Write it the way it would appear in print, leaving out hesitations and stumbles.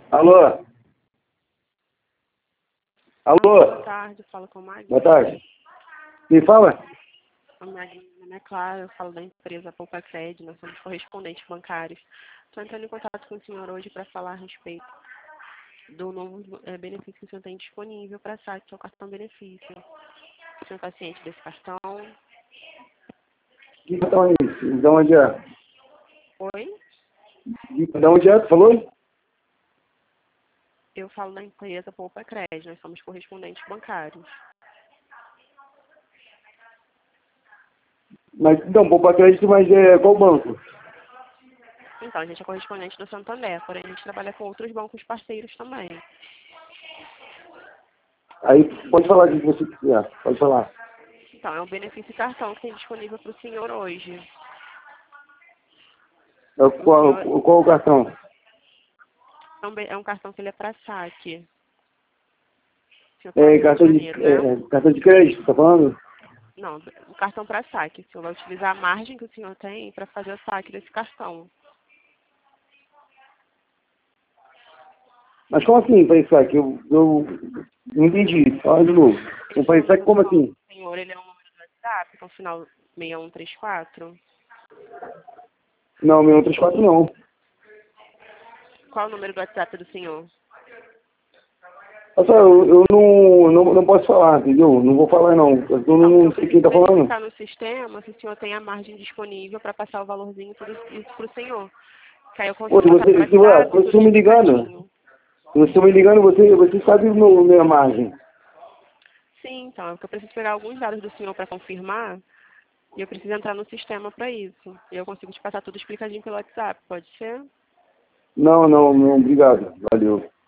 Alô? Boa Alô? tarde, eu falo com a Magda. Boa tarde. Quem fala? A Magda, meu nome é Clara, eu falo da empresa Poupa Crédito, nós somos correspondentes bancários. Estou entrando em contato com o senhor hoje para falar a respeito do novo benefício que o senhor tem disponível para saque, que é o cartão benefício. O senhor é paciente desse cartão? Que cartão é esse? De onde é? Oi? De onde é? Tu falou? Eu falo da empresa Poupa Crédito, nós somos correspondentes bancários. Mas, não, Poupa Crédito, mas é qual banco? Então, a gente é correspondente do Santander, porém a gente trabalha com outros bancos parceiros também. Aí, pode falar o que você quiser. Pode falar. Então, é um benefício cartão que tem disponível para o senhor hoje. Qual o cartão? É um cartão que ele é para saque. O senhor É fala do Rio de cartão de, Janeiro, né? cartão de crédito, tá falando? Não, um cartão para saque. O senhor vai utilizar a margem que o senhor tem para fazer o saque desse cartão. Mas como assim, para isso aqui? Eu não entendi. Fala de novo. O Esse para isso aqui, número como do assim? senhor, ele é um número do WhatsApp, com o final 6134. Não, 6134 não. Qual é o número do WhatsApp do senhor? Olha só, eu não posso falar, entendeu? Não vou falar não. Eu Não, não eu sei quem preciso tá falando. verificar no sistema se o senhor tem a margem disponível para passar o valorzinho tudo isso para o senhor. Que aí eu Pô, consigo passar por se WhatsApp, você tudo me ligando, explicadinho. se você me ligando, você sabe minha margem. Sim, então, é que eu preciso pegar alguns dados do senhor para confirmar e eu preciso entrar no sistema para isso. E eu consigo te passar tudo explicadinho pelo WhatsApp, pode ser? Não, obrigado. Valeu.